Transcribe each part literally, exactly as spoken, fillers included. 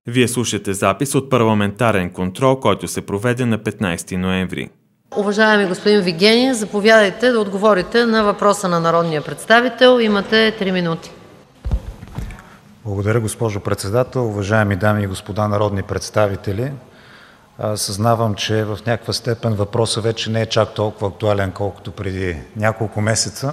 Вие слушате запис от парламентарен контрол, който се проведе на петнайсети ноември. Уважаеми господин Вигенин, заповядайте да отговорите на въпроса на народния представител. Имате три минути. Благодаря, госпожо председател. Уважаеми дами и господа народни представители, съзнавам, че в някаква степен въпросът вече не е чак толкова актуален, колкото преди няколко месеца.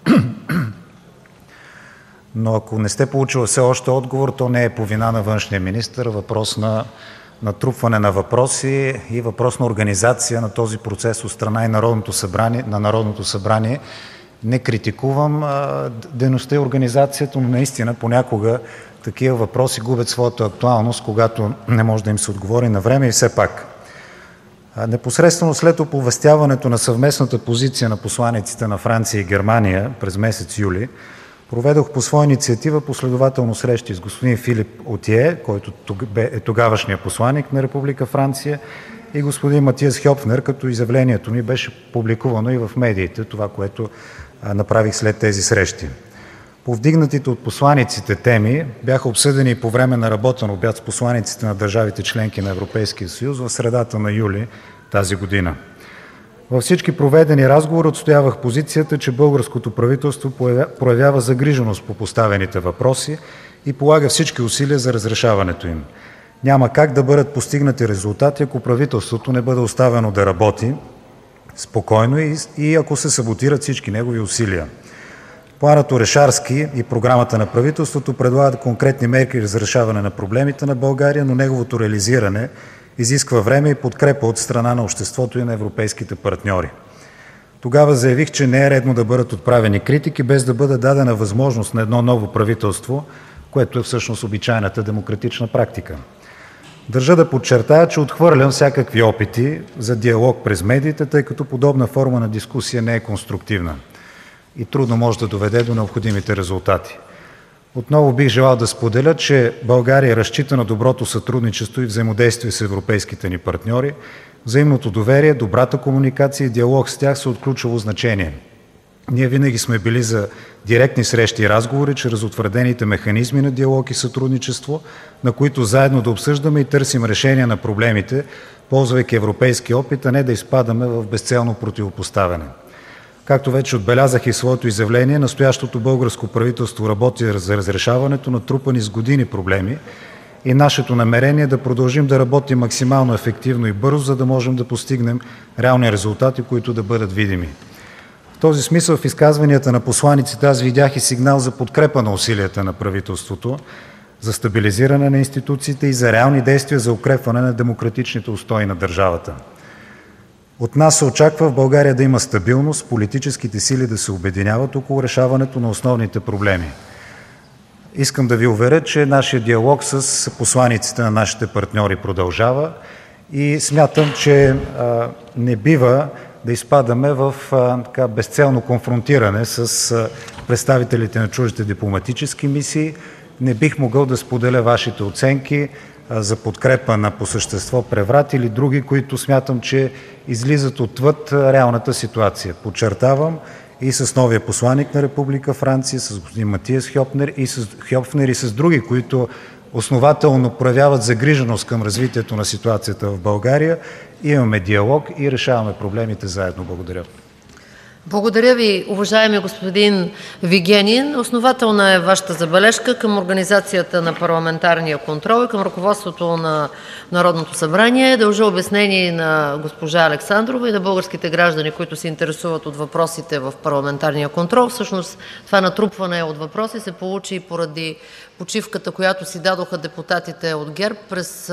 Но ако не сте получили все още отговор, то не е по вина на външния министър, въпрос на натрупване на въпроси и въпрос на организация на този процес от страна и Народното събрание, на Народното събрание. Не критикувам а, дейността и организацията, но наистина понякога такива въпроси губят своята актуалност, когато не може да им се отговори на време. И все пак, а, непосредствено след оповестяването на съвместната позиция на посланиците на Франция и Германия през месец юли, проведох по своя инициатива последователно срещи с господин Филип Отие, който е тогавашният посланик на Република Франция, и господин Матиас Хьопфнер, като изявлението ми беше публикувано и в медиите, това, което направих след тези срещи. Повдигнатите от посланиците теми бяха обсъдени и по време на работен обяд с посланиците на държавите членки на Европейския съюз в средата на юли тази година. Във всички проведени разговори отстоявах позицията, че българското правителство проявява загриженост по поставените въпроси и полага всички усилия за разрешаването им. Няма как да бъдат постигнати резултати, ако правителството не бъде оставено да работи спокойно и, и ако се саботират всички негови усилия. Планът Орешарски и програмата на правителството предлагат конкретни мерки за разрешаване на проблемите на България, но неговото реализиране изисква време и подкрепа от страна на обществото и на европейските партньори. Тогава заявих, че не е редно да бъдат отправени критики, без да бъде дадена възможност на едно ново правителство, което е всъщност обичайната демократична практика. Държа да подчертая, че отхвърлям всякакви опити за диалог през медиите, тъй като подобна форма на дискусия не е конструктивна и трудно може да доведе до необходимите резултати. Отново бих желал да споделя, че България разчита на доброто сътрудничество и взаимодействие с европейските ни партньори. Взаимното доверие, добрата комуникация и диалог с тях са от ключово значение. Ние винаги сме били за директни срещи и разговори чрез утвърдените механизми на диалог и сътрудничество, на които заедно да обсъждаме и търсим решения на проблемите, ползвайки европейски опит, а не да изпадаме в безцелно противопоставяне. Както вече отбелязах и в своето изявление, настоящото българско правителство работи за разрешаването на трупани с години проблеми и нашето намерение е да продължим да работим максимално ефективно и бързо, за да можем да постигнем реални резултати, които да бъдат видими. В този смисъл в изказванията на посланиците аз видях и сигнал за подкрепа на усилията на правителството, за стабилизиране на институциите и за реални действия за укрепване на демократичните устои на държавата. От нас се очаква в България да има стабилност, политическите сили да се обединяват около решаването на основните проблеми. Искам да ви уверя, че нашия диалог с посланиците на нашите партньори продължава и смятам, че а, не бива да изпадаме в а, така, безцелно конфронтиране с а, представителите на чуждите дипломатически мисии. Не бих могъл да споделя вашите оценки за подкрепа на по същество преврат или други, които смятам, че излизат отвъд реалната ситуация. Подчертавам, и с новия посланик на Република Франция, с господин Матиас Хьопфнер и с Хьопфнер и с други, които основателно проявяват загриженост към развитието на ситуацията в България, имаме диалог и решаваме проблемите заедно. Благодаря. Благодаря ви, уважаеми господин Вигенин. Основателна е Вашата забележка към организацията на парламентарния контрол и към ръководството на Народното събрание. Дължа обяснение на госпожа Александрова и на българските граждани, които се интересуват от въпросите в парламентарния контрол. Всъщност това натрупване от въпроси се получи поради почивката, която си дадоха депутатите от ГЕРБ през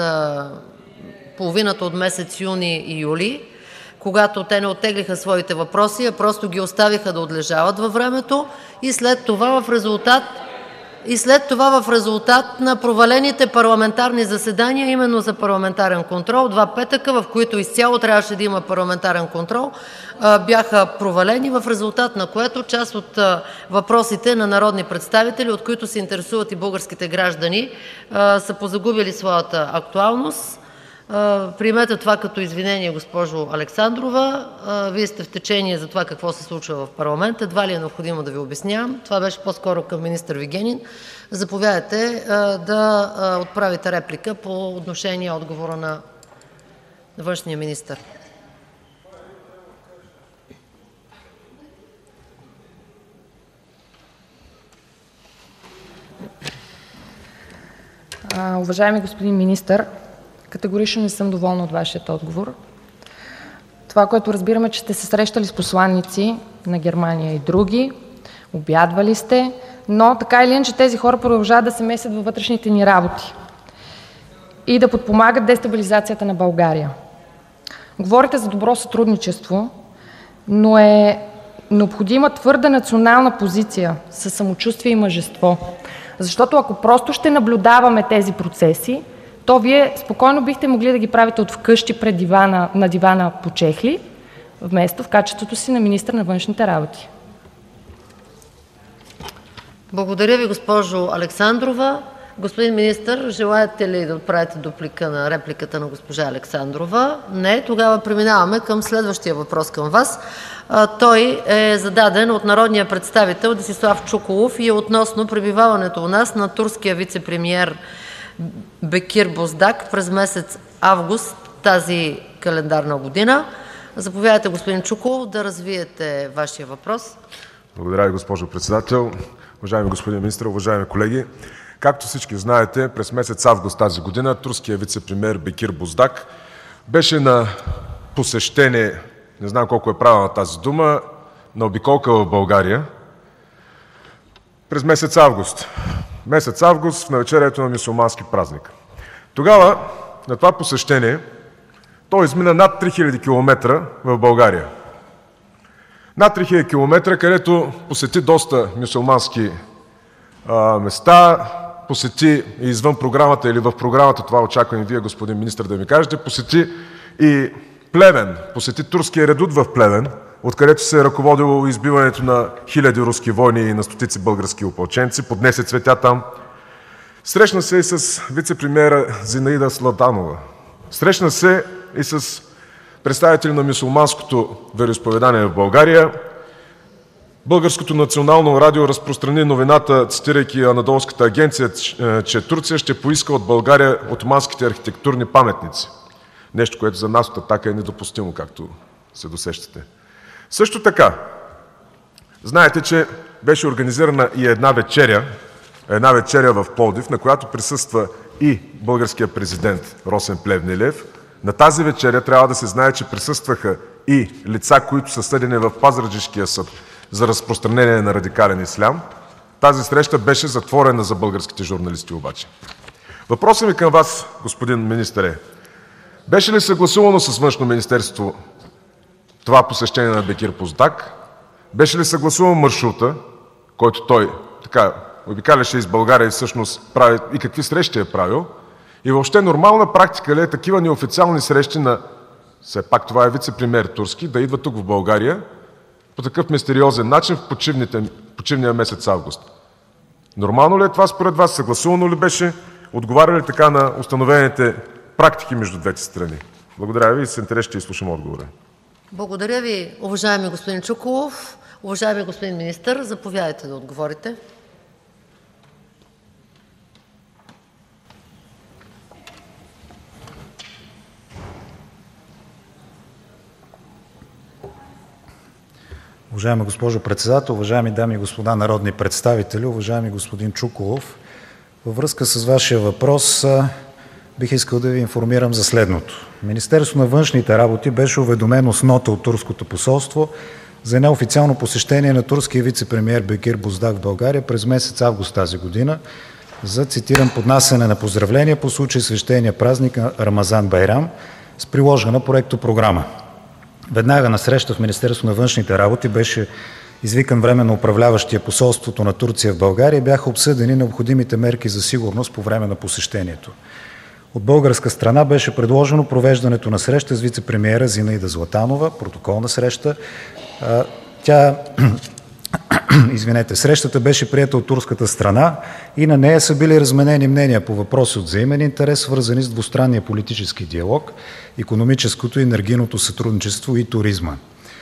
половината от месец юни и юли, когато те не оттеглиха своите въпроси, а просто ги оставиха да отлежават във времето и след това в резултат и след това в резултат на провалените парламентарни заседания, именно за парламентарен контрол, два петъка, в които изцяло трябваше да има парламентарен контрол, бяха провалени, в резултат на което част от въпросите на народни представители, от които се интересуват и българските граждани, са позагубили своята актуалност. Приемете това като извинение, госпожо Александрова. Вие сте в течение за това какво се случва в Парламента. Едва ли е необходимо да Ви обяснявам. Това беше по-скоро към министър Вигенин. Заповядайте да отправите реплика по отношение отговора на външния министър. А, уважаеми господин министър, категорично не съм доволна от вашия отговор. Това, което разбираме, че сте се срещали с посланици на Германия и други, обядвали сте, но така или иначе тези хора продължават да се месят във вътрешните ни работи и да подпомагат дестабилизацията на България. Говорите за добро сътрудничество, но е необходима твърда национална позиция със самочувствие и мъжество. Защото ако просто ще наблюдаваме тези процеси, то Вие спокойно бихте могли да ги правите от вкъщи пред дивана, на дивана по чехли, вместо в качеството си на министър на външните работи. Благодаря Ви, госпожо Александрова. Господин министър, желаете ли да отправите дуплика на репликата на госпожа Александрова? Не. Тогава преминаваме към следващия въпрос към Вас. Той е зададен от народния представител Десислав Чуколов и е относно пребиваването у нас на турския вицепремиер Бекир Боздак през месец август тази календарна година. Заповядайте, господин Чуколов, да развиете Вашия въпрос. Благодаря Ви, госпожо председател. Уважаеми господин министър, уважаеми колеги! Както всички знаете, през месец август тази година турският вицепремиер Бекир Боздак беше на посещение, не знам колко е правилна тази дума, на обиколка в България през месец август. Месец август в навечерието на мюсюлмански празник. Тогава, на това посещение, той измина над три хиляди километра в България. Над три хиляди километра, където посети доста мюсюлмански а, места, посети и извън програмата или в програмата, това очаквам и Вие, господин министър, да ми кажете, посети и Плевен, посети турския редут в Плевен, откъдето се е ръководило избиването на хиляди руски войни и на стотици български опълченци, поднесе цветя там. Срещна се и с вицепремиера Зинаида Златанова. Срещна се и с представители на мюсюлманското вероизповедание в България. Българското национално радио разпространи новината, цитирайки Анадолската агенция, че Турция ще поиска от България отоманските архитектурни паметници. Нещо, което за нас от „Атака“ е недопустимо, както се досещате. Също така, знаете, че беше организирана и една вечеря, една вечеря в Пловдив, на която присъства и българският президент Росен Плевнелиев. На тази вечеря трябва да се знае, че присъстваха и лица, които са съдени в Пазарджишкия съд за разпространение на радикален ислям. Тази среща беше затворена за българските журналисти обаче. Въпросът ми към Вас, господин министър, е: беше ли съгласувано с Външно министерство това посещение на Бекир Боздак? Беше ли съгласуван маршрута, който той така обикаляше из България и всъщност прави, и какви срещи е правил? И въобще нормална практика ли е такива неофициални срещи на, все пак това е вицепремиер турски, да идва тук в България по такъв мистериозен начин в почивния месец август? Нормално ли е това според Вас? Съгласувано ли беше? Отговаря ли така на установените практики между двете страни? Благодаря Ви и с интерес ще изслушам отговора. Благодаря Ви, уважаеми господин Чуколов. Уважаеми господин министър, заповядайте да отговорите. Уважаема госпожо председател, уважаеми дами и господа народни представители, уважаеми господин Чуколов, във връзка с Вашия въпрос бих искал да Ви информирам за следното. Министерството на външните работи беше уведомено с нота от турското посолство за неофициално посещение на турския вицепремиер Бекир Боздак в България през месец август тази година за, цитирам, поднасяне на поздравления по случай свещения празник Рамазан Байрам с приложена проектопрограма. Веднага на среща в Министерството на външните работи беше извикан временно управляващия посолството на Турция в България и бяха обсъдени необходимите мерки за сигурност по време на посещението. От българска страна беше предложено провеждането на среща с вицепремиера Зинаида Златанова, протоколна среща. Тя Извинете, срещата беше приета от турската страна и на нея са били разменени мнения по въпроси от взаимен интерес, свързани с двустранния политически диалог, икономическото и енергийното сътрудничество и туризма.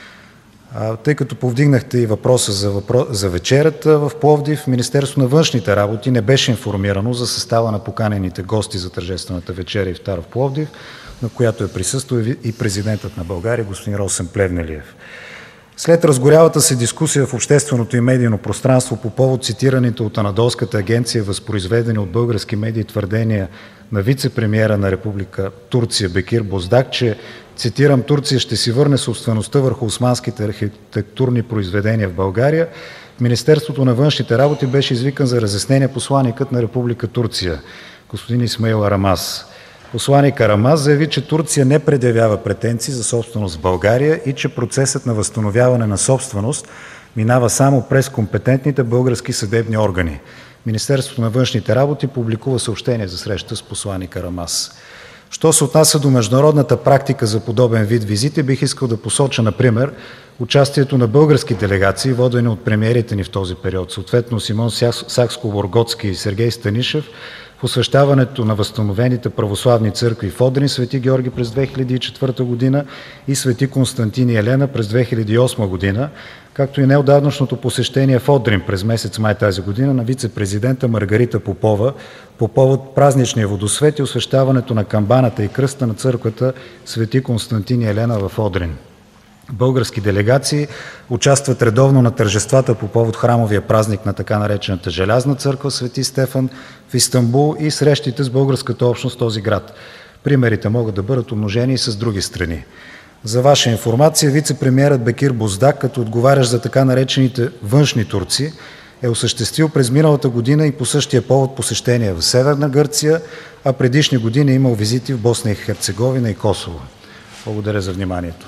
Тъй като повдигнахте и въпроса за, въпро... за вечерята в Пловдив, Министерството на външните работи не беше информирано за състава на поканените гости за тържествената вечеря ифтар в Пловдив, на която е присъствал и президентът на България господин Росен Плевнелиев. След разгорялата се дискусия в общественото и медийно пространство по повод цитираните от Анадолската агенция възпроизведени от български медии твърдения на вице-премиера на Република Турция Бекир Боздак, че, цитирам, Турция ще си върне собствеността върху османските архитектурни произведения в България, в Министерството на външните работи беше извикан за разяснение посланикът на Република Турция, господин Исмаил Арамаз. Посланик Арамаз заяви, че Турция не предявява претенции за собственост в България и че процесът на възстановяване на собственост минава само през компетентните български съдебни органи. Министерството на външните работи публикува съобщение за среща с посланик Арамаз. Що се отнася до международната практика за подобен вид визити, бих искал да посоча, например, участието на български делегации, водени от премиерите ни в този период, съответно Симон Сакскобургготски и Сергей Станишев, в освещаването на възстановените православни църкви в Одрин, Свети Георги през две хиляди и четвърта година и Свети Константин и Елена през две хиляди и осма година, както и неотдавнашното посещение в Одрин през месец май тази година на вице-президента Маргарита Попова по повод празничния водосвет и освещаването на камбаната и кръста на църквата Свети Константин и Елена в Одрин. Български делегации участват редовно на тържествата по повод храмовия празник на така наречената Желязна църква Свети Стефан в Истанбул и срещите с българската общност в този град. Примерите могат да бъдат умножени и с други страни. За ваша информация, вице-премиерът Бекир Боздак, като отговарящ за така наречените външни турци, е осъществил през миналата година и по същия повод посещения в Северна Гърция, а предишни години е имал визити в Босна и Херцеговина и Косово. Благодаря за вниманието.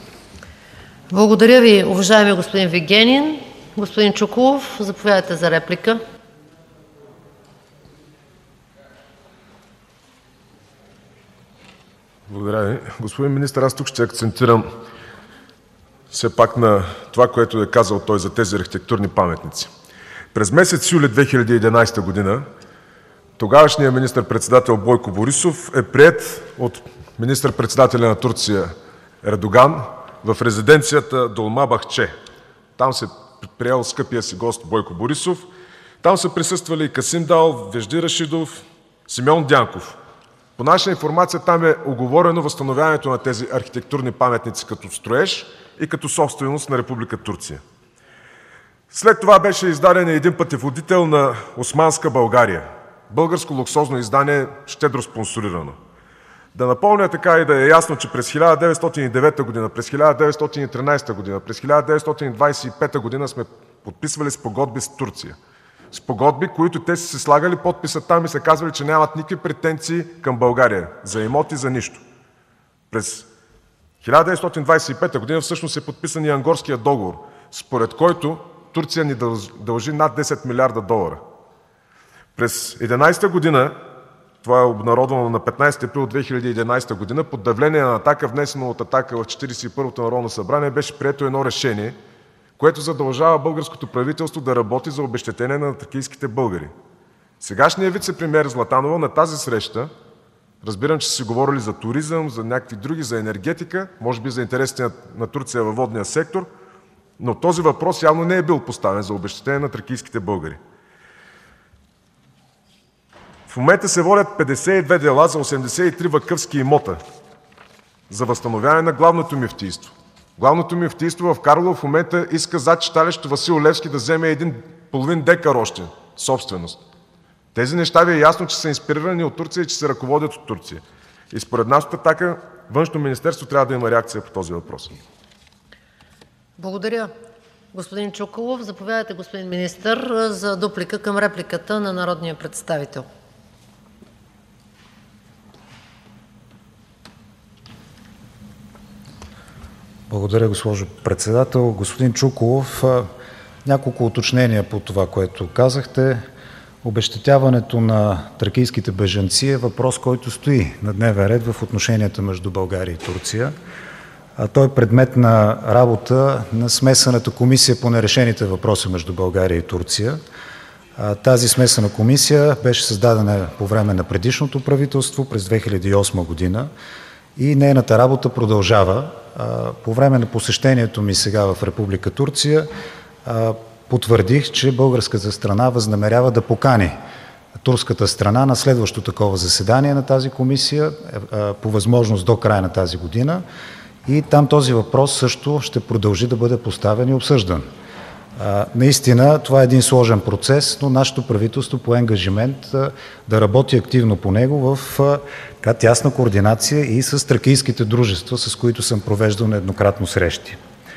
Благодаря ви, уважаеми господин Вигенин. Господин Чуколов, заповядайте за реплика. Благодаря ви. Господин министър, аз тук ще акцентирам все пак на това, което е казал той за тези архитектурни паметници. През месец юли две хиляди и единадесета година тогавашният министър-председател Бойко Борисов е приет от министър-председателя на Турция Ердоган в резиденцията Долмабахче. Там се приел скъпия си гост Бойко Борисов. Там са присъствали и Касим Дал, Вежди Рашидов, Симеон Дянков. По наша информация там е уговорено възстановяването на тези архитектурни паметници като строеж и като собственост на Република Турция. След това беше издаден един пътеводител на Османска България. Българско луксозно издание, щедро спонсорирано. Да напомня така и да е ясно, че през хиляда деветстотин и девета година, през хиляда деветстотин и тринадесета година, през хиляда деветстотин и двадесет и пета година сме подписвали спогодби с Турция. Спогодби, които те си се слагали подписа там и са казвали, че нямат никакви претенции към България за имоти, за нищо. През хиляда деветстотин двадесет и пета година всъщност е подписан и Ангорския договор, според който Турция ни дължи над десет милиарда долара. През единадесета година, това е обнародвано на петнадесети април две хиляди и единадесета година, под давление на Атака, внесено от Атака в четиридесет и първото Народно събрание, беше прието едно решение, което задължава българското правителство да работи за обезщетение на тракийските българи. Сегашният вице-премиер Златанова на тази среща, разбирам, че са си говорили за туризъм, за някакви други, за енергетика, може би за интересите на Турция във водния сектор, но този въпрос явно не е бил поставен за обезщетение на тракийските българи. В момента се водят петдесет и две дела за осемдесет и три вакъфски имота за възстановяване на главното мюфтийство. Главното мюфтийство в Карлово в момента иска зад читалището Васил Левски да вземе един половин декар още собственост. Тези неща ви е ясно, че са инспирирани от Турция и че се ръководят от Турция. И според нас от Атака Външно министерство трябва да има реакция по този въпрос. Благодаря, господин Чуколов. Заповядайте, господин министър, за дуплика към репликата на народния представител. Благодаря, госпожо председател. Господин Чуколов, няколко уточнения по това, което казахте. Обезщетяването на тракийските бежанци е въпрос, който стои на дневен ред в отношенията между България и Турция. Той е предмет на работа на смесената комисия по нерешените въпроси между България и Турция. Тази смесена комисия беше създадена по време на предишното правителство през две хиляди и осма година и нейната работа продължава. По време на посещението ми сега в Република Турция потвърдих, че българската страна възнамерява да покани турската страна на следващо такова заседание на тази комисия, по възможност до края на тази година, и там този въпрос също ще продължи да бъде поставен и обсъждан. Наистина това е един сложен процес, но нашето правителство пое ангажимент да работи активно по него в тясна координация и с тракийските дружества, с които съм провеждал нееднократно срещи.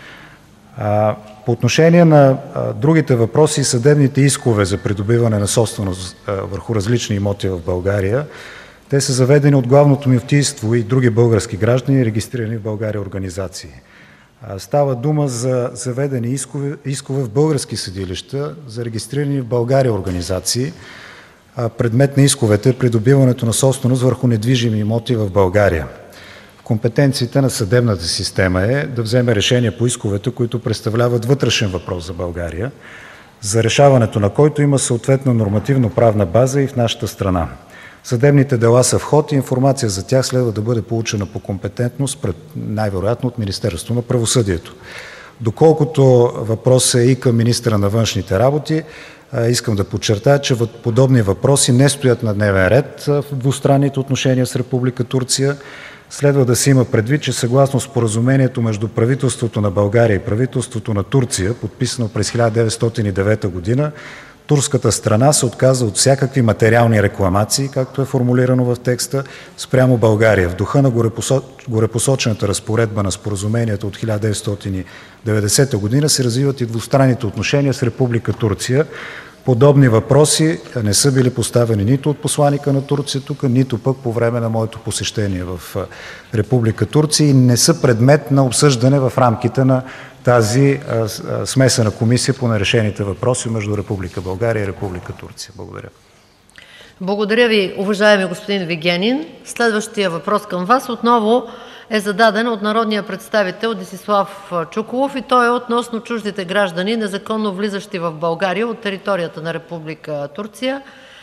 По отношение на другите въпроси и съдебните искове за придобиване на собственост върху различни имоти в България, те са заведени от Главното мюфтийство и други български граждани, регистрирани в България организации. Става дума за заведени искове, искове в български съдилища, за регистрирани в България организации. Предмет на исковете е придобиването на собственост върху недвижими имоти в България. Компетенциите на съдебната система е да вземе решение по исковете, които представляват вътрешен въпрос за България, за решаването на който има съответна нормативно-правна база и в нашата страна. Съдебните дела са в ход и информация за тях следва да бъде получена по компетентност пред най-вероятно от Министерството на правосъдието. Доколкото въпросът е и към министъра на външните работи, искам да подчертая, че подобни въпроси не стоят на дневен ред в двустранните отношения с Република Турция. Следва да се има предвид, че съгласно споразумението между правителството на България и правителството на Турция, подписано през хиляда деветстотин и девета година, турската страна се отказа от всякакви материални рекламации, както е формулирано в текста, спрямо България. В духа на горепосочената разпоредба на споразумението от хиляда деветстотин и деветдесета година се развиват и двустранните отношения с Република Турция. Подобни въпроси не са били поставени нито от посланика на Турция тук, нито пък по време на моето посещение в Република Турция и не са предмет на обсъждане в рамките на тази смесена комисия по нерешените въпроси между Република България и Република Турция. Благодаря. Благодаря Ви, уважаеми господин Вигенин. Следващия въпрос към Вас отново е зададен от народния представител Десислав Чуколов и той е относно чуждите граждани, незаконно влизащи в България от територията на Република Турция.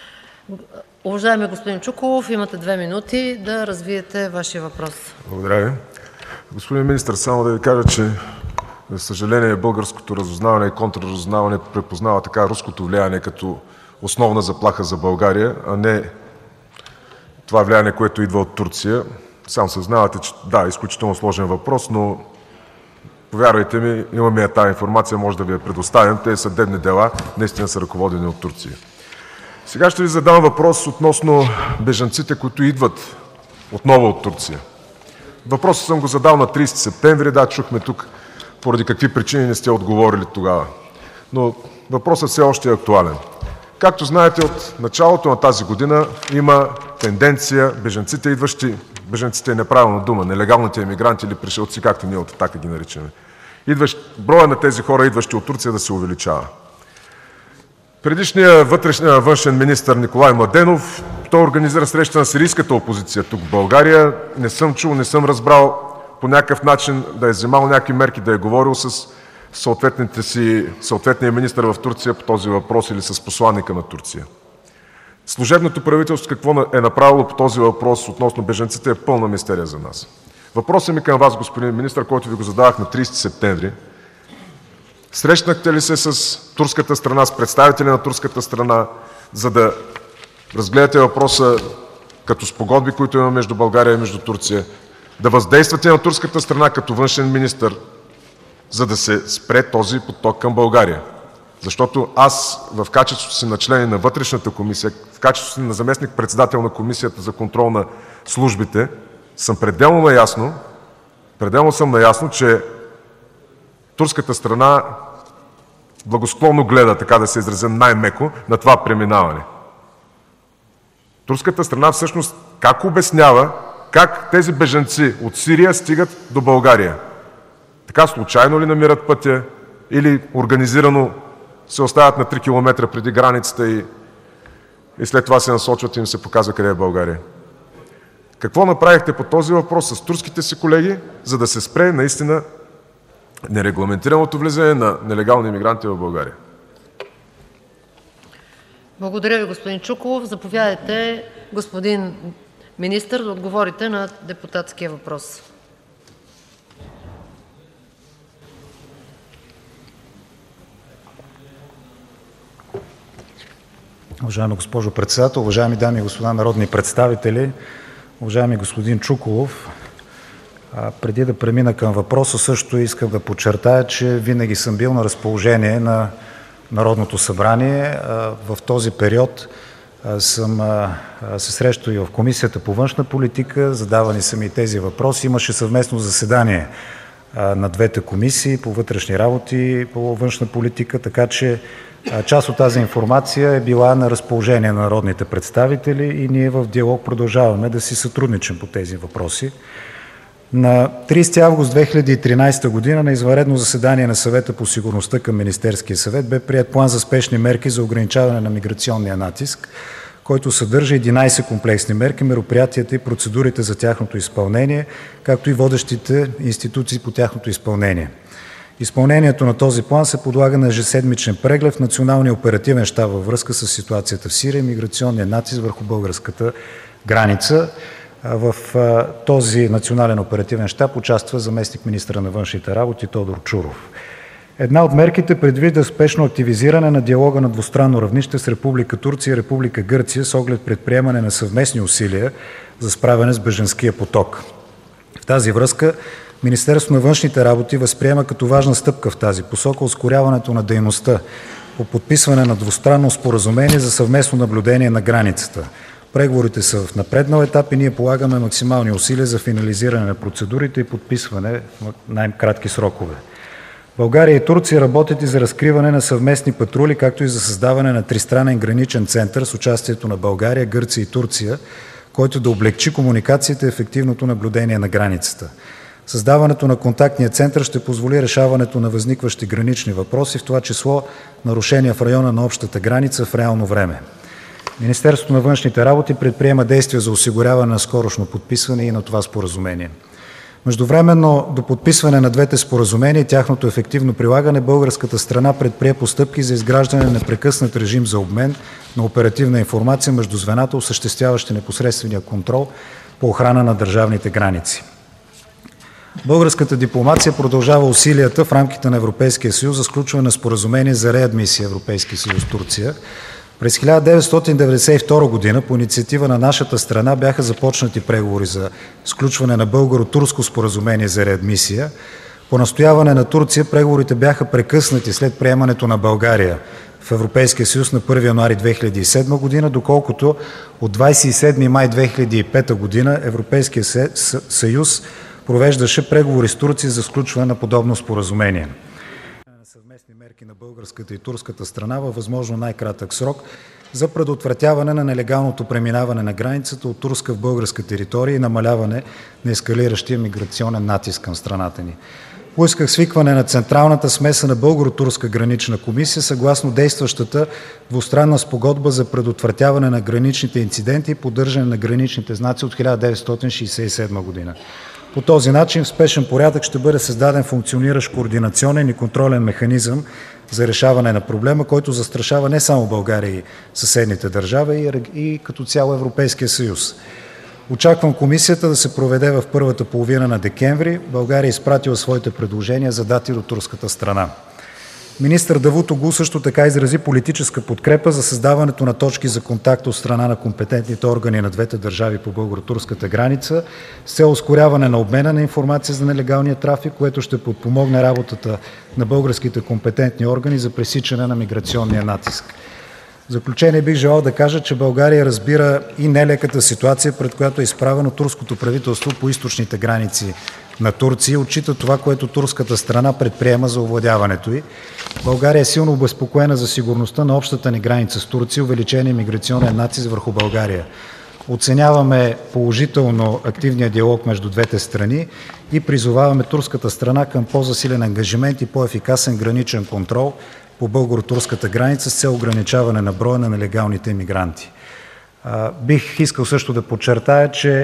Уважаеми господин Чуколов, имате две минути да развиете Вашия въпрос. Благодаря ви. Господин министър, само да ви кажа, че за съжаление българското разузнаване и контрразузнаване препознава така руското влияние като основна заплаха за България, а не това влияние, което идва от Турция. Сам съзнавате, че да, изключително сложен въпрос, но повярвайте ми, имаме тази информация, може да ви я предоставим. Те съдебни дела наистина са ръководени от Турция. Сега ще ви задам въпрос относно бежанците, които идват отново от Турция. Въпросът съм го задал на тридесети септември, да, чухме тук поради какви причини не сте отговорили тогава. Но въпросът все още е актуален. Както знаете, от началото на тази година има тенденция бежанците, идващи, бежанците е неправилна дума, нелегалните емигранти или пришелци, както ние от Атака ги наричаме, идващ, броя на тези хора, идващи от Турция, да се увеличава. Предишният вътрешния външен министър Николай Младенов, той организира среща на сирийската опозиция тук в България. Не съм чул, не съм разбрал по някакъв начин да е вземал някакви мерки, да е говорил с съответните си, съответния министър в Турция по този въпрос или с посланника на Турция. Служебното правителство какво е направило по този въпрос относно бежанците е пълна мистерия за нас. Въпросът ми към вас, господин министър, който ви го задавах на тридесети септември, срещнахте ли се с турската страна, с представители на турската страна, за да разгледате въпроса като спогодби, които има между България и между Турция, да въздействате на турската страна като външен министър, за да се спре този поток към България? Защото аз в качеството си на член на вътрешната комисия, в качеството си на заместник-председател на комисията за контрол на службите, съм пределно наясно, пределно съм наясно, че турската страна благосклонно гледа, така да се изразим най-меко, на това преминаване. Турската страна всъщност как обяснява как тези бежанци от Сирия стигат до България? Така случайно ли намират пътя или организирано се оставят на три километра преди границата и, и след това се насочват и им се показва къде е България? Какво направихте по този въпрос с турските си колеги, за да се спре наистина нерегламентираното влизане на нелегални имигранти в България? Благодаря Ви, господин Чуколов. Заповядайте, господин министър, да отговорите на депутатския въпрос. Уважаема госпожо председател, уважаеми дами и господа народни представители, уважаеми господин Чуколов, преди да премина към въпроса, също искам да подчертая, че винаги съм бил на разположение на Народното събрание. В този период съм се срещал и в Комисията по външна политика, задавани са ми тези въпроси. Имаше съвместно заседание на двете комисии по вътрешни работи и по външна политика, така че част от тази информация е била на разположение на народните представители и ние в диалог продължаваме да си сътрудничим по тези въпроси. На тридесети август две хиляди и тринадесета година на извънредно заседание на Съвета по сигурността към Министерския съвет бе приет план за спешни мерки за ограничаване на миграционния натиск, който съдържа единадесет комплексни мерки, мероприятията и процедурите за тяхното изпълнение, както и водещите институции по тяхното изпълнение. Изпълнението на този план се подлага на ежеседмичен преглед в Националния оперативен щаб във връзка с ситуацията в Сирия и миграционния натиск върху българската граница. В този национален оперативен щаб участва заместник-министъра на външните работи Тодор Чуров. Една от мерките предвижда спешно активизиране на диалога на двустранно равнище с Република Турция и Република Гърция с оглед предприемане на съвместни усилия за справяне с бежанския поток. В тази връзка Министерството на външните работи възприема като важна стъпка в тази посока ускоряването на дейността по подписване на двустранно споразумение за съвместно наблюдение на границата. Преговорите са в напреднал етап и ние полагаме максимални усилия за финализиране на процедурите и подписване в най-кратки срокове. България и Турция работят и за разкриване на съвместни патрули, както и за създаване на тристранен граничен център с участието на България, Гърция и Турция, който да облекчи комуникацията и ефективното наблюдение на границата. Създаването на контактния център ще позволи решаването на възникващи гранични въпроси, в това число нарушения в района на общата граница в реално време. Министерството на външните работи предприема действия за осигуряване на скорошно подписване и на това споразумение. Междувременно до подписване на двете споразумения и тяхното ефективно прилагане българската страна предприе постъпки за изграждане на непрекъснат режим за обмен на оперативна информация между звената, осъществяващи непосредствения контрол по охрана на държавните граници. Българската дипломация продължава усилията в рамките на Европейския съюз за сключване на споразумение за реадмисия Европейски съюз Турция. През хиляда деветстотин деветдесет и втора година по инициатива на нашата страна бяха започнати преговори за сключване на българо-турско споразумение за реадмисия. По настояване на Турция преговорите бяха прекъснати след приемането на България в Европейския съюз на първи януари две хиляди и седма година, доколкото от двадесет и седми май две хиляди и пета година Европейския съюз провеждаше преговори с Турция за сключване на подобно споразумение. Съвместни мерки на българската и турската страна във възможно най-кратък срок за предотвратяване на нелегалното преминаване на границата от турска в българска територия и намаляване на ескалиращия миграционен натиск към страната ни. Поисках свикване на Централната смесена българо-турска гранична комисия съгласно действащата двустранна спогодба за предотвратяване на граничните инциденти и поддържане на граничните знаци от хиляда деветстотин шейсет и седма година. По този начин в спешен порядък ще бъде създаден функциониращ координационен и контролен механизъм за решаване на проблема, който застрашава не само България и съседните държави, и като цяло Европейския съюз. Очаквам комисията да се проведе в първата половина на декември. България е изпратила своите предложения за дати до турската страна. Министър Давутоглу също така изрази политическа подкрепа за създаването на точки за контакт от страна на компетентните органи на двете държави по българо-турската граница с цел ускоряване на обмена на информация за нелегалния трафик, което ще подпомогне работата на българските компетентни органи за пресичане на миграционния натиск. В заключение бих желал да кажа, че България разбира и нелеката ситуация, пред която е изправено турското правителство по източните граници на Турция, отчита това, което турската страна предприема за овладяването й. България е силно обезпокоена за сигурността на общата ни граница с Турция, увеличение миграционен натиск върху България. Оценяваме положително активния диалог между двете страни и призоваваме турската страна към по-засилен ангажимент и по-ефикасен граничен контрол по българо-турската граница с цел ограничаване на броя на нелегалните имигранти. Бих искал също да подчертая, че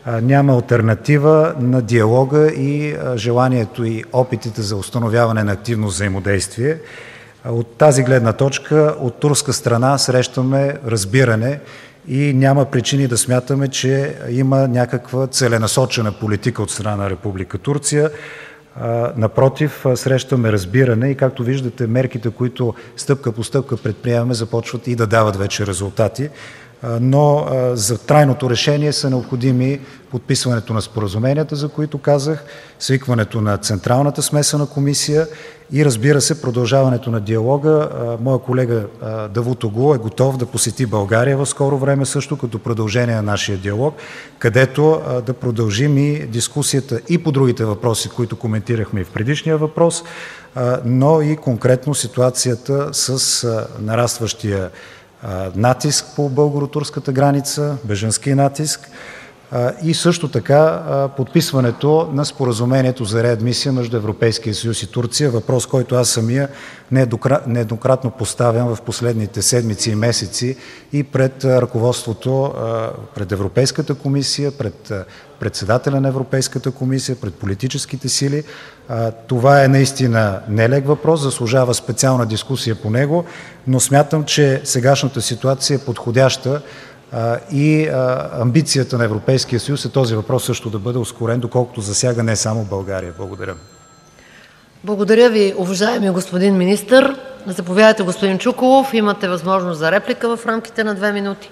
няма алтернатива на диалога и желанието и опитите за установяване на активно взаимодействие. От тази гледна точка от турска страна срещаме разбиране и няма причини да смятаме, че има някаква целенасочена политика от страна на Република Турция. Напротив, срещаме разбиране и, както виждате, мерките, които стъпка по стъпка предприемаме, започват и да дават вече резултати. Но за трайното решение са необходими подписването на споразуменията, за които казах, свикването на Централната смесена комисия и, разбира се, продължаването на диалога. Моя колега Давутоглу е готов да посети България в скоро време също като продължение на нашия диалог, където да продължим и дискусията и по другите въпроси, които коментирахме и в предишния въпрос, но и конкретно ситуацията с нарастващия натиск по българо-турската граница, бежански натиск и също така подписването на споразумението за реадмисия между Европейския съюз и Турция, въпрос, който аз самия нееднократно поставям в последните седмици и месеци и пред ръководството, пред Европейската комисия, пред председателя на Европейската комисия, пред политическите сили. Това е наистина нелек въпрос, заслужава специална дискусия по него, но смятам, че сегашната ситуация е подходяща и амбицията на Европейския съюз е този въпрос също да бъде ускорен, доколкото засяга не само България. Благодаря. Благодаря ви, уважаеми господин министър. Заповядайте, господин Чуколов. Имате възможност за реплика в рамките на две минути.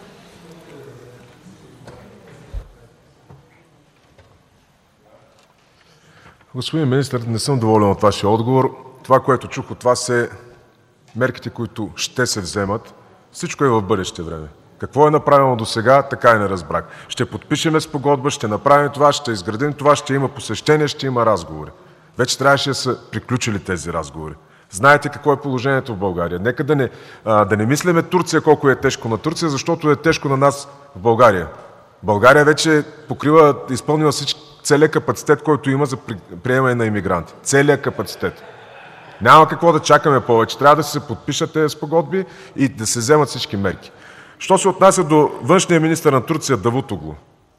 Господин министър, не съм доволен от вашия отговор. Това, което чух от вас, е мерките, които ще се вземат. Всичко е в бъдеще време. Какво е направено до сега, така и не разбрах. Ще подпишеме спогодба, ще направим това, ще изградим това, ще има посещение, ще има разговори. Вече трябваше да са приключили тези разговори. Знаете какво е положението в България. Нека да не, а, да не мислиме Турция колко е тежко на Турция, защото е тежко на нас в България. България вече покрива, изпълнила всички, целият капацитет, който има за приемане на имигранти. Целият капацитет. Няма какво да чакаме повече. Трябва да се подпишат тези спогодби и да се вземат всички мерки. Що се отнася до външния министър на Турция Давутоглу,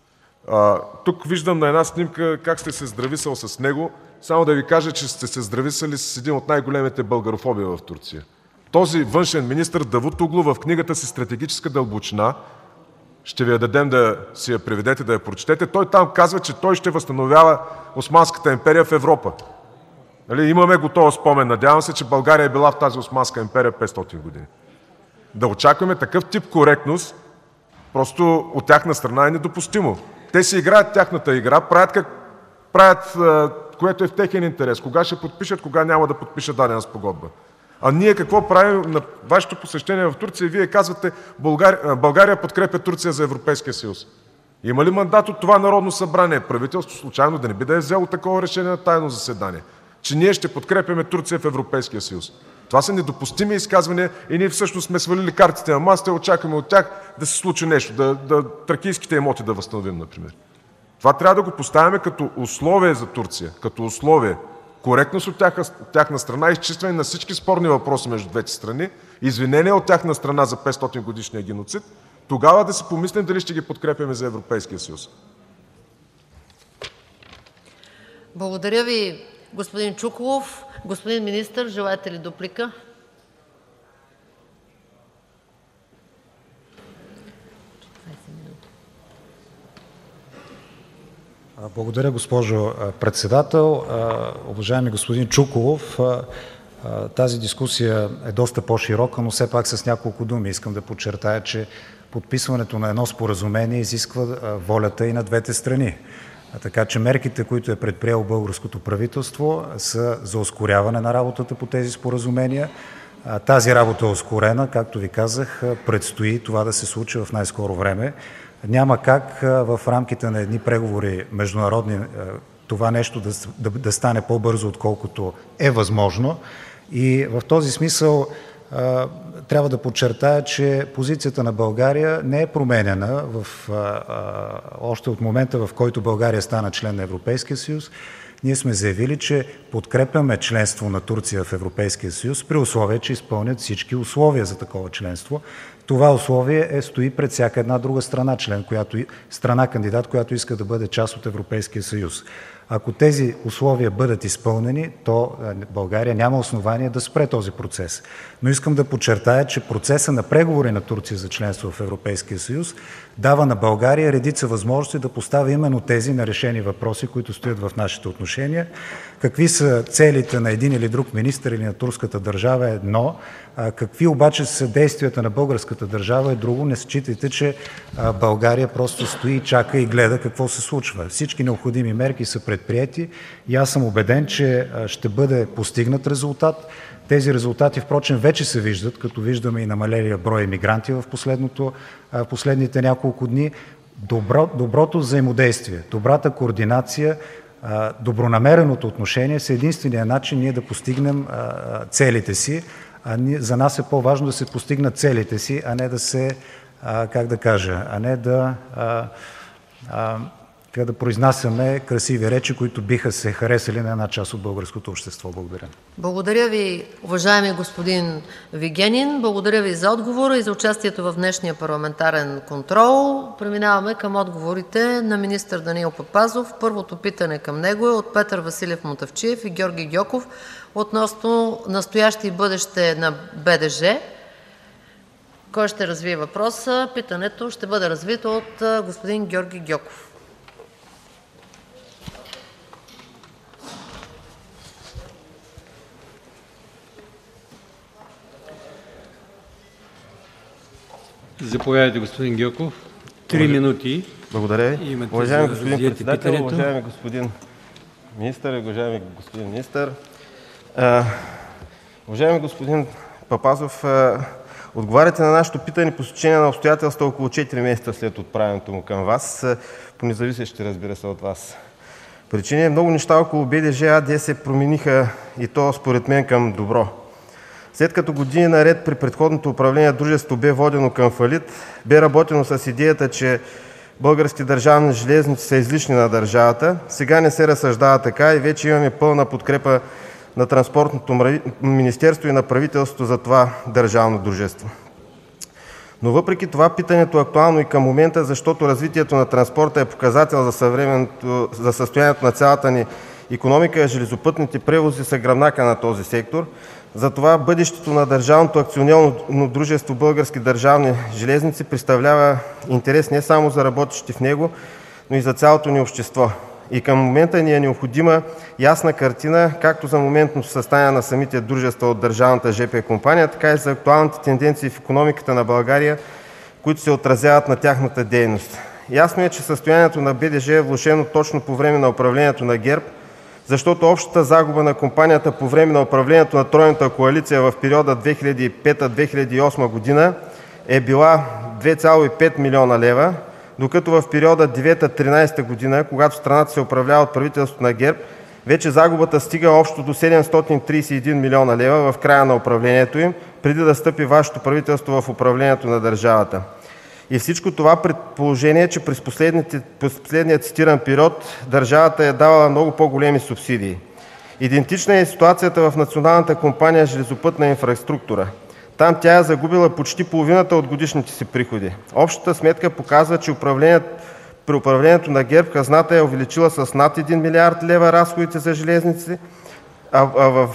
а, тук виждам на една снимка как сте се здрависал с него. Само да ви кажа, че сте се здрависали с един от най-големите българофоби в Турция. Този външен министър Давутоглу в книгата си "Стратегическа дълбочина", ще ви я дадем да си я приведете, да я прочетете, той там казва, че той ще възстановява Османската империя в Европа. Нали, имаме готова спомен. Надявам се, че България е била в тази Османска империя петстотин години. Да очакваме такъв тип коректност, просто от тяхна страна е недопустимо. Те си играят тяхната игра, правят, как, правят което е в техен интерес. Кога ще подпишат, кога няма да подпишат дадена спогодба. А ние какво правим на вашето посещение в Турция? Вие казвате, България, България подкрепя Турция за Европейския съюз. Има ли мандат от това Народно събрание? Правителство случайно да не би да е взело такова решение на тайно заседание, че ние ще подкрепяме Турция в Европейския съюз? Това са недопустими изказвания и ние всъщност сме свалили картите на масата и очакваме от тях да се случи нещо, да, да тракийските имоти да възстановим, например. Това трябва да го поставяме като условие за Турция, като условие. Коректност от тяхна, тяхна страна, изчистване на всички спорни въпроси между двете страни, извинение от тяхна страна за петстотин годишния геноцид, тогава да си помислим дали ще ги подкрепяме за Европейския съюз. Благодаря ви, господин Чуколов. Господин министър, желаете ли дуплика? Благодаря, госпожо председател. Уважаеми господин Чуколов, тази дискусия е доста по-широка, но все пак с няколко думи искам да подчертая, че подписването на едно споразумение изисква волята и на двете страни. Така че мерките, които е предприело българското правителство, са за ускоряване на работата по тези споразумения. Тази работа е ускорена, както ви казах, предстои това да се случи в най-скоро време. Няма как в рамките на едни преговори международни това нещо да, да, да стане по-бързо, отколкото е възможно. И в този смисъл трябва да подчертая, че позицията на България не е променена в, а, а, още от момента, в който България стана член на Европейския съюз. Ние сме заявили, че подкрепяме членство на Турция в Европейския съюз при условие, че изпълнят всички условия за такова членство. Това условие е, стои пред всяка една друга страна член, която, страна кандидат, която иска да бъде част от Европейския съюз. Ако тези условия бъдат изпълнени, то България няма основание да спре този процес. Но искам да подчертая, че процеса на преговори на Турция за членство в Европейския съюз дава на България редица възможности да постави именно тези нерешени въпроси, които стоят в нашите отношения. Какви са целите на един или друг министър или на турската държава е едно, а какви обаче са действията на българската държава е друго. Не считайте, че България просто стои, чака и гледа какво се случва. Всички необходими мерки са предприети и аз съм убеден, че ще бъде постигнат резултат. Тези резултати, впрочем, вече се виждат, като виждаме и намалелия брой емигранти в последните няколко дни. Добро, доброто взаимодействие, добрата координация, добронамереното отношение са единствения начин ние да постигнем целите си. А за нас е по-важно да се постигнат целите си, а не да се, как да кажа, а не да, а, а, да произнасяме красиви речи, които биха се харесали на една част от българското общество. Благодаря. Благодаря ви, уважаеми господин Вигенин. Благодаря ви за отговора и за участието в днешния парламентарен контрол. Преминаваме към отговорите на министър Данаил Папазов. Първото питане към него е от Петър Василев Мутафчиев и Георги Гьоков относно настояще и бъдеще на БДЖ. Кой ще развие въпроса? Питането ще бъде развито от господин Георги Гьоков. Заповядайте, господин Гьоков. Три минути. Благодаря ви. Уважаеми господин председател, питането. Уважаеми господин министър, уважаеми господин министър, а, уважаеми господин Папазов, а, отговаряте на нашето питане по стечение на обстоятелства около четири месеца след отправянето му към вас, по независещи, разбира се, от вас причини. Много неща около БДЖ АД се промениха и то според мен към добро. След като години наред при предходното управление дружеството бе водено към фалит, бе работено с идеята, че български държавни железници са излишни на държавата. Сега не се разсъждава така и вече имаме пълна подкрепа на Транспортното министерство и на правителството за това държавно дружество. Но въпреки това питането е актуално и към момента, защото развитието на транспорта е показател за, съвременното, за състоянието на цялата ни икономика, а железопътните превози са гръбнака на този сектор. Затова бъдещето на държавното акционерно дружество Български държавни железници представлява интерес не само за работещите в него, но и за цялото ни общество. И към момента ни е необходима ясна картина както за моментното състояние на самите дружества от държавната ЖП компания, така и за актуалните тенденции в икономиката на България, които се отразяват на тяхната дейност. Ясно е, че състоянието на БДЖ е влошено точно по време на управлението на ГЕРБ, защото общата загуба на компанията по време на управлението на тройната коалиция в периода две хиляди и пета до две хиляди и осма година е била две цяло и пет милиона лева, докато в периода две хиляди и девета до две хиляди и тринадесета година, когато страната се управлява от правителството на ГЕРБ, вече загубата стига общо до седемстотин тридесет и един милиона лева в края на управлението им, преди да стъпи вашето правителство в управлението на държавата. И всичко това при положение, че през последния цитиран период държавата е давала много по-големи субсидии. Идентична е ситуацията в Националната компания железопътна инфраструктура. Там тя е загубила почти половината от годишните си приходи. Общата сметка показва, че при управлението на ГЕРБ хазната е увеличила с над един милиард лева разходите за железници, а в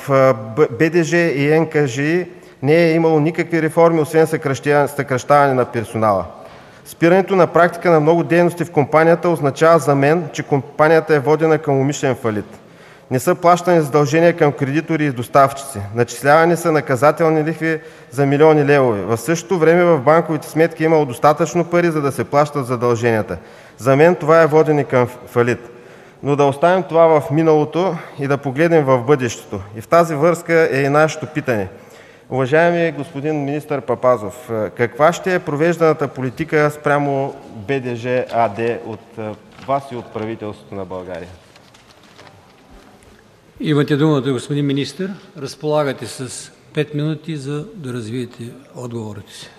БДЖ и НКЖИ не е имало никакви реформи, освен съкращаване на персонала. Спирането на практика на много дейности в компанията означава за мен, че компанията е водена към умишлен фалит. Не са плащани задължения към кредитори и доставчици. Начислявани са наказателни лихви за милиони левове. В същото време в банковите сметки е имало достатъчно пари, за да се плащат задълженията. За мен това е водене към фалит. Но да оставим това в миналото и да погледнем в бъдещето. И в тази връзка е и нашето питане. Уважаеми господин министър Папазов, каква ще е провежданата политика спрямо БДЖ АД от вас и от правителството на България? Имате думата, господин министър. Разполагате с Пет минути, за да развиете отговорите си.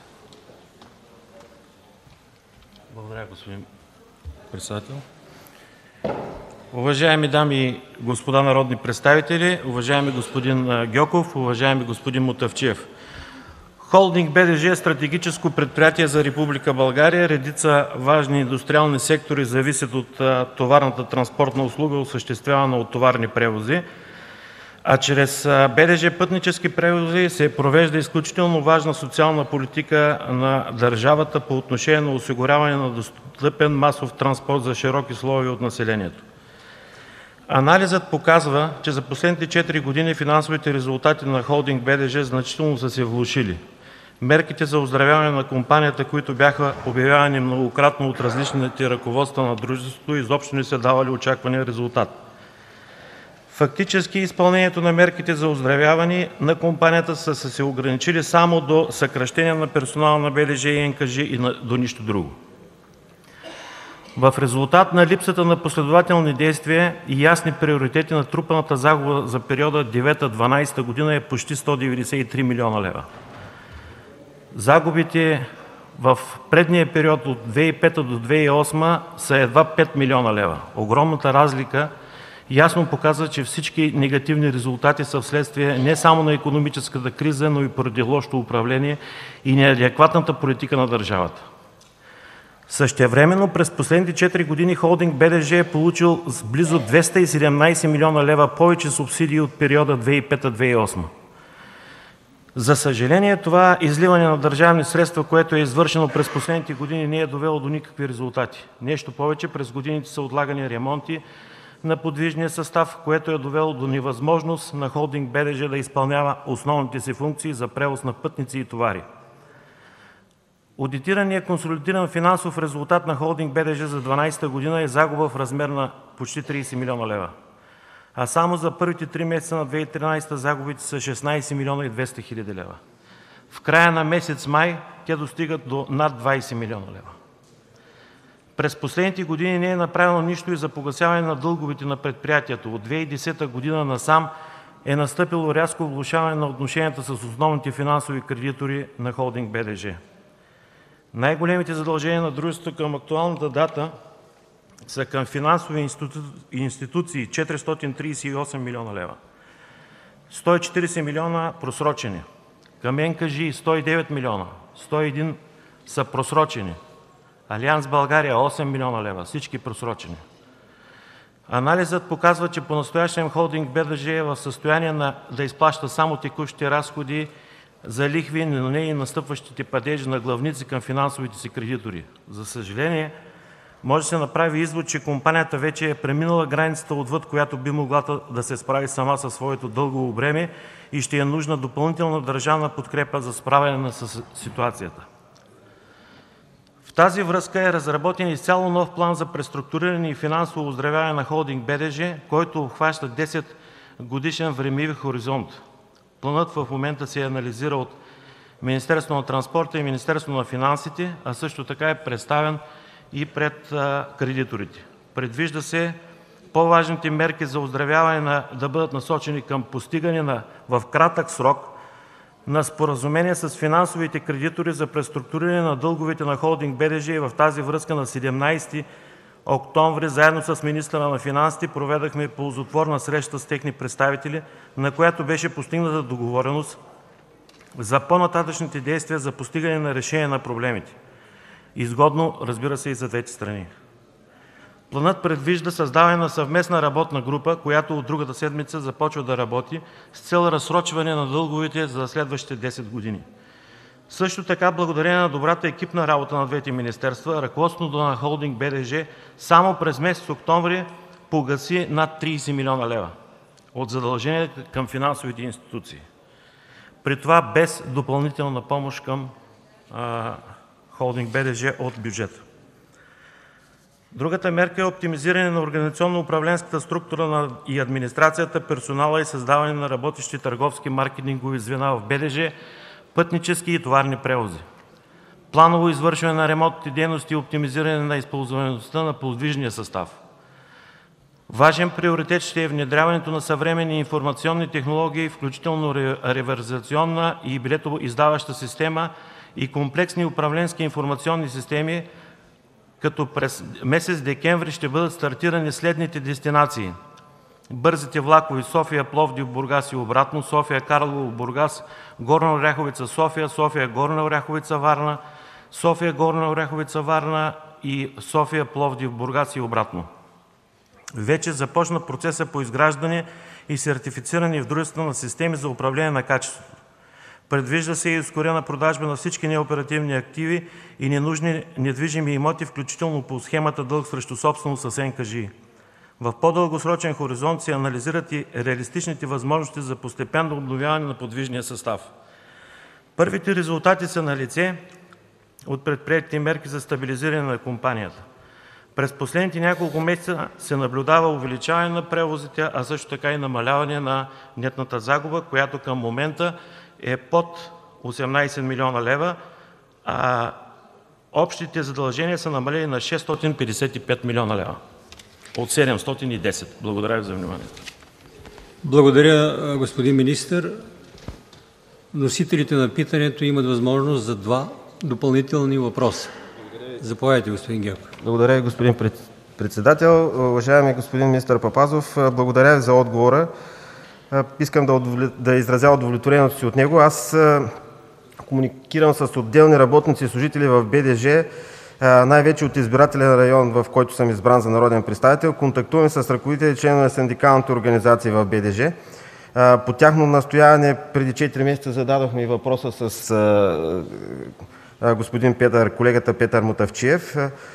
Благодаря, господин председател. Уважаеми дами и господа народни представители, уважаеми господин Гьоков, уважаеми господин Мутафчиев! Холдинг БДЖ е стратегическо предприятие за Република България. Редица важни индустриални сектори зависят от товарната транспортна услуга, осъществявана от товарни превози, а чрез БДЖ пътнически превози се провежда изключително важна социална политика на държавата по отношение на осигуряване на достъпен масов транспорт за широки слоеве от населението. Анализът показва, че за последните четири години финансовите резултати на Холдинг БДЖ значително са се влошили. Мерките за оздравяване на компанията, които бяха обявявани многократно от различните ръководства на дружеството, изобщо не са давали очаквания резултат. Фактически изпълнението на мерките за оздравяване на компанията са се ограничили само до съкращение на персонала на БДЖ и Н К Ж и до нищо друго. В резултат на липсата на последователни действия и ясни приоритети, натрупаната загуба за периода девета-дванадесета година е почти сто деветдесет и три милиона лева. Загубите в предния период от две хиляди и пета до две хиляди и осма са едва пет милиона лева. Огромната разлика ясно показва, че всички негативни резултати са вследствие не само на икономическата криза, но и поради лошото управление и неадекватната политика на държавата. Същевременно през последните четири години Холдинг БДЖ е получил с близо двеста и седемнадесет милиона лева повече субсидии от периода две хиляди и пета - две хиляди и осма. За съжаление, това изливане на държавни средства, което е извършено през последните години, не е довело до никакви резултати. Нещо повече, през годините са отлагани ремонти на подвижния състав, което е довело до невъзможност на Холдинг БДЖ да изпълнява основните си функции за превоз на пътници и товари. Одитираният консолидиран финансов резултат на Холдинг БДЖ за две хиляди и дванадесета година е загуба в размер на почти тридесет милиона лева. А само за първите три месеца на две хиляди и тринадесета загубите са шестнадесет милиона и двеста хиляди лева. В края на месец май те достигат до над двадесет милиона лева. През последните години не е направено нищо и за погасяване на дълговете на предприятието. От две хиляди и десета година насам е настъпило рязко влошаване на отношенията с основните финансови кредитори на Холдинг БДЖ. Най-големите задължения на дружеството към актуалната дата са към финансови институ... институции четиристотин тридесет и осем милиона лева, сто и четиридесет милиона просрочени, към Н К Ж сто и девет милиона, сто и един са просрочени, Алианс България осем милиона лева, всички просрочени. Анализът показва, че по-настоящем Холдинг БДЖ е в състояние на да изплаща само текущите разходи за лихви, но не и настъпващите падежи на главници към финансовите си кредитори. За съжаление, може да се направи извод, че компанията вече е преминала границата, отвъд която би могла да се справи сама със своето дългово бреме и ще е нужна допълнителна държавна подкрепа за справяне с ситуацията. В тази връзка е разработен изцяло нов план за преструктуриране и финансово оздравяване на Холдинг БДЖ, който обхваща десет годишен времеви хоризонт. Планът в момента се анализира от Министерството на транспорта и Министерството на финансите, а също така е представен и пред а, кредиторите. Предвижда се по-важните мерки за оздравяване на, да бъдат насочени към постигане на, в кратък срок на споразумение с финансовите кредитори за преструктуриране на дълговете на Холдинг БДЖ и в тази връзка на седемнадесети октомври заедно с министъра на финансите проведахме ползотворна среща с техни представители, на която беше постигната договореност за по-нататъчните действия за постигане на решение на проблемите. Изгодно, разбира се, и за двете страни. Планът предвижда създаване на съвместна работна група, която от другата седмица започва да работи с цел разсрочване на дълговете за следващите десет години. Също така, благодарение на добрата екипна работа на двете министерства, ръководството на Холдинг БДЖ само през месец октомври погаси над тридесет милиона лева от задължения към финансовите институции. При това без допълнителна помощ към а, Холдинг БДЖ от бюджета. Другата мерка е оптимизиране на организационно-управленската структура на и администрацията, персонала и създаване на работещи търговски маркетингови звена в БДЖ, пътнически и товарни превози. Планово извършване на ремонтните дейности и оптимизиране на използваемостта на подвижния състав. Важен приоритет ще е внедряването на съвременни информационни технологии, включително реверсационна и билетоиздаваща система и комплексни управленски информационни системи, като през месец декември ще бъдат стартирани следните дестинации: бързите влакови София, Пловдив, Бургас и обратно, София, Карлово, Бургас, Горна Оряховица, София, София, Горна Оряховица, Варна, София, Горна Оряховица, Варна и София, Пловдив, Бургас и обратно. Вече започна процеса по изграждане и сертифициране в дружествата на системи за управление на качеството. Предвижда се и ускорена продажба на всички неоперативни активи и ненужни недвижими имоти, включително по схемата дълг срещу собственост с Н К Ж И. В по-дългосрочен хоризонт се анализират и реалистичните възможности за постепенно обновяване на подвижния състав. Първите резултати са налице от предприетите мерки за стабилизиране на компанията. През последните няколко месеца се наблюдава увеличаване на превозите, а също така и намаляване на нетната загуба, която към момента е под осемнадесет милиона лева, а общите задължения са намалени на шестстотин петдесет и пет милиона лева от седемстотин и десет. Благодаря ви за вниманието. Благодаря, господин министър. Носителите на питането имат възможност за два допълнителни въпроса. Заповядайте, господин Гьоков. Благодаря ви, господин председател. Уважаеми господин министър Папазов, благодаря ви за отговора. Искам да, удовлет... да изразя удовлетворението си от него. Аз комуникирам с отделни работници и служители в Б Д Ж, най-вече от избирателен район, в който съм избран за народен представител. Контактуваме с ръководители и членове на синдикалните организации в Б Д Ж. По тяхно настояване преди четири месеца зададохме и въпроса с господин Петър, колегата Петър Мутафчиев.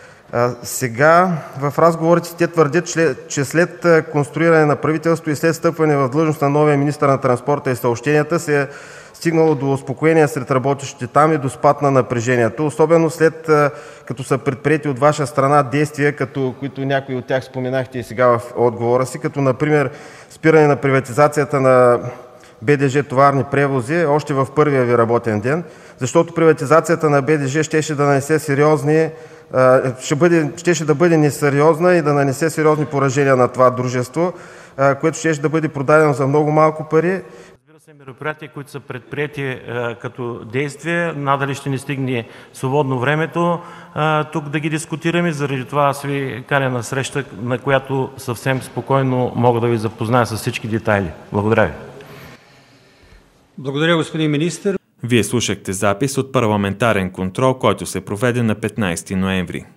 Сега в разговорите те твърдят, че след конструиране на правителство и след стъпване в длъжност на новия министър на транспорта и съобщенията се е стигнало до успокоение сред работещите там и до спад на напрежението, особено след като са предприети от ваша страна действия, като които някои от тях споменахте и сега в отговора си, като например спиране на приватизацията на Б Д Ж товарни превози още в първия ви работен ден, защото приватизацията на Б Д Ж щеше да нанесе сериозни ще бъде, щеше да бъде несериозна и да нанесе сериозни поражения на това дружество, което щеше да бъде продадено за много малко пари. Разбира се, мероприятия, които са предприети като действие, надали ще ни стигне свободно времето тук да ги дискутираме. Заради това аз ви каня на среща, на която съвсем спокойно мога да ви запозная с всички детайли. Благодаря ви. Благодаря, господин министър. Вие слушахте запис от парламентарен контрол, който се проведе на петнадесети ноември.